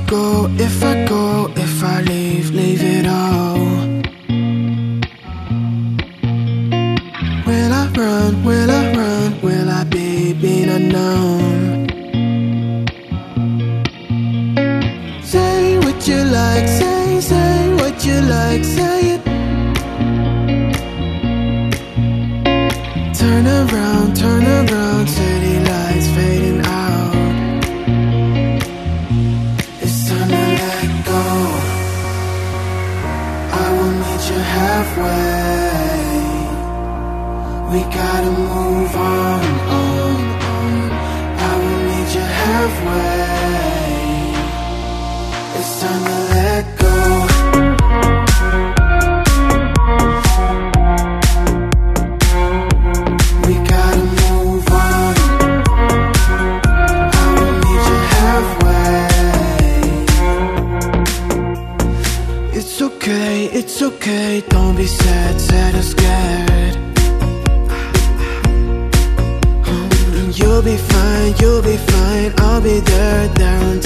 go, if I go, if I leave, leave it all. Will I run, will I run, will I be being unknown? Say what you like, say what you like, say it. Turn around, city lights fading out. It's time to let go. I will meet you halfway. We gotta move on. I will meet you halfway. It's time to let go. We gotta move on. I will meet you halfway. It's okay, don't be sad, sad or scared. You'll be fine, I'll be there, there until